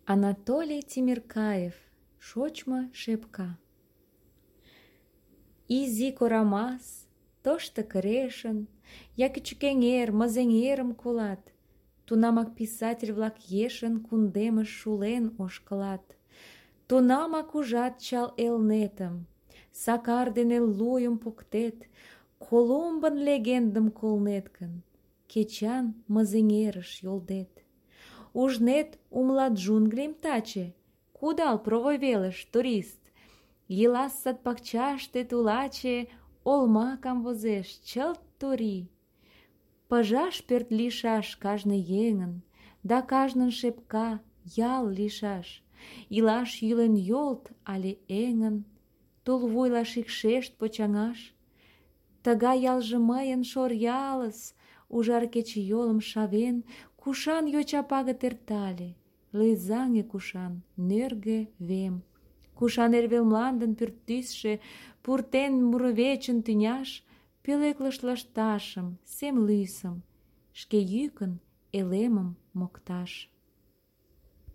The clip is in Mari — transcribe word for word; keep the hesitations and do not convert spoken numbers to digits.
Анатолий Тимиркаев. Шочмо шепка. Изи корамас, тошто крешын, я кӱчыкэҥер, мызеҥерым колат. Тунамак писатель-влак ешын кундемыш шулен ошкылат. Тунамак ужат чал Элнетым, Сакар дене луйым поктет, Колумбын легендым колнет гын, кечан Мызеҥерыш йолдет. Ужнет, умылат джунглим таче, кудал Провой велыш, турист. Елас сад-пакчаште тулаче олма камвозеш, чылт турий. Пыжаш пӧрт лийшаш кажне еҥын, да кажнын шепка ял лийшаш. Илаш йӱлен йолт але эҥын, тулвуйла шикшешт почаҥаш. Тыгай ялже мыйын шор ялыс, ужар кечыйолым шавен, кушан йоча пагыт эртале, лӧзаҥе кушан нӧргӧ вем. Кушан эрвел мландын пӱртӱсшӧ пуртен муровечын тӱняш пӧлеклыш лышташым, сем лӱсым, шке йӱкын элемым мокташ.